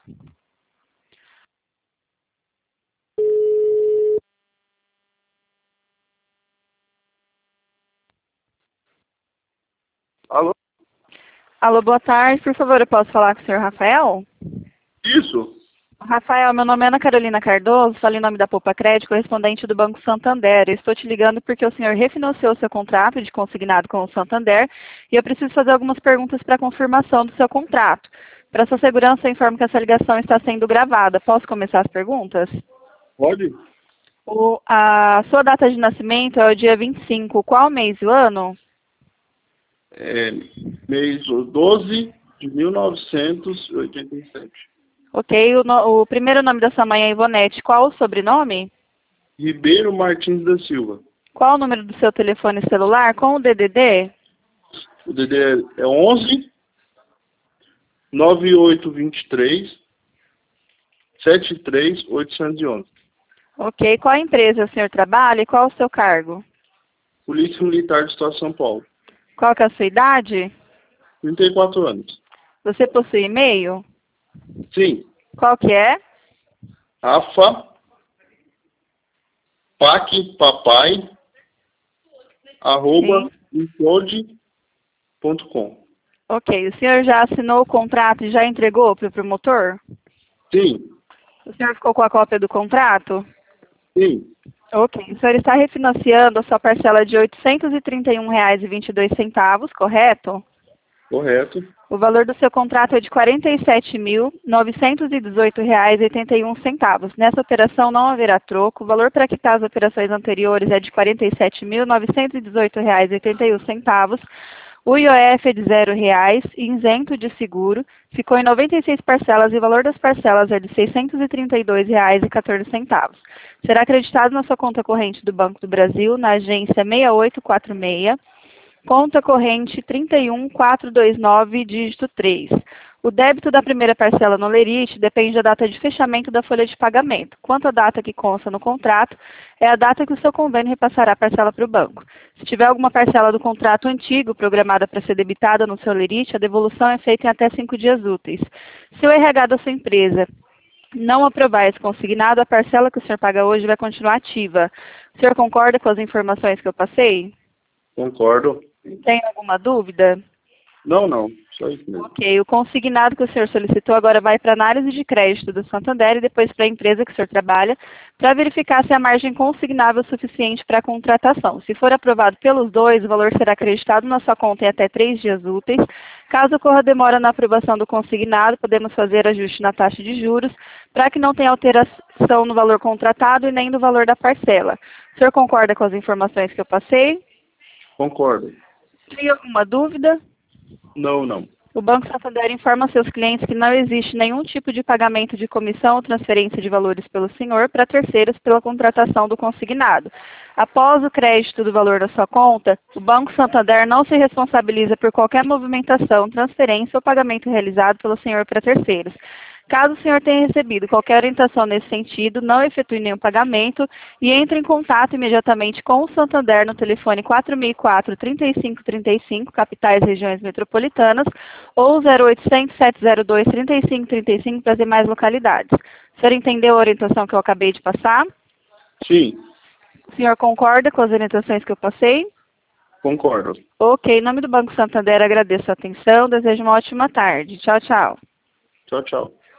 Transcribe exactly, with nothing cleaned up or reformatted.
Alô? Alô, boa tarde. Por favor, eu posso falar com o senhor Rafael? Isso. Rafael, meu nome é Ana Carolina Cardoso, falo em nome da Poupa Crédito, correspondente do Banco Santander. Eu estou te ligando porque o senhor refinanciou seu contrato de consignado com o Santander e eu preciso fazer algumas perguntas para confirmação do seu contrato. Para sua segurança, eu informo que essa ligação está sendo gravada. Posso começar as perguntas? Pode? O, a sua data de nascimento é o dia vinte e cinco. Qual mês e o ano? É, mês doze de mil novecentos e oitenta e sete. Ok. O, no, o primeiro nome da sua mãe é Ivonete. Qual o sobrenome? Ribeiro Martins da Silva. Qual o número do seu telefone celular com o D D D? O D D é onze nove oito dois três sete três oito zero um. Ok. Qual empresa o senhor trabalha e qual o seu cargo? Polícia Militar do Estado de São Paulo. Qual que é a sua idade? trinta e quatro anos. Você possui e-mail? Sim. Qual que é? Afa pac papai arroba incode ponto com. Ok. O senhor já assinou o contrato e já entregou para o promotor? Sim. O senhor ficou com a cópia do contrato? Sim. Ok. O senhor está refinanciando a sua parcela de oitocentos e trinta e um reais e vinte e dois centavos, correto? Correto. O valor do seu contrato é de quarenta e sete mil novecentos e dezoito reais e oitenta e um centavos. Nessa operação não haverá troco. O valor para quitar as operações anteriores é de quarenta e sete mil novecentos e dezoito reais e oitenta e um centavos. O I O F é de zero reais, isento de seguro. Ficou em noventa e seis parcelas e o valor das parcelas é de seiscentos e trinta e dois reais e quatorze centavos. Será acreditado na sua conta corrente do Banco do Brasil, na agência seis oito quatro seis. Conta corrente trinta e um mil quatrocentos e vinte e nove, dígito três. O débito da primeira parcela no lerite depende da data de fechamento da folha de pagamento. Quanto à data que consta no contrato, é a data que o seu convênio repassará a parcela para o banco. Se tiver alguma parcela do contrato antigo programada para ser debitada no seu lerite, a devolução é feita em até cinco dias úteis. Se o R H da sua empresa não aprovar esse consignado, a parcela que o senhor paga hoje vai continuar ativa. O senhor concorda com as informações que eu passei? Concordo. Tem alguma dúvida? Não, não. Só isso mesmo. Ok. O consignado que o senhor solicitou agora vai para análise de crédito do Santander e depois para a empresa que o senhor trabalha, para verificar se a margem consignável é suficiente para a contratação. Se for aprovado pelos dois, o valor será acreditado na sua conta em até três dias úteis. Caso ocorra demora na aprovação do consignado, podemos fazer ajuste na taxa de juros, para que não tenha alteração no valor contratado e nem no valor da parcela. O senhor concorda com as informações que eu passei? Concordo. Tem alguma dúvida? Não, não. O Banco Santander informa seus clientes que não existe nenhum tipo de pagamento de comissão ou transferência de valores pelo senhor para terceiros pela contratação do consignado. Após o crédito do valor da sua conta, o Banco Santander não se responsabiliza por qualquer movimentação, transferência ou pagamento realizado pelo senhor para terceiros. Caso o senhor tenha recebido qualquer orientação nesse sentido, não efetue nenhum pagamento e entre em contato imediatamente com o Santander no telefone quatro mil e quatro, trinta e cinco trinta e cinco, capitais e regiões metropolitanas, ou zero oitocentos, sete zero dois, trinta e cinco trinta e cinco para as demais localidades. O senhor entendeu a orientação que eu acabei de passar? Sim. O senhor concorda com as orientações que eu passei? Concordo. Ok. Em nome do Banco Santander, agradeço a atenção. Desejo uma ótima tarde. Tchau, tchau. Tchau, tchau.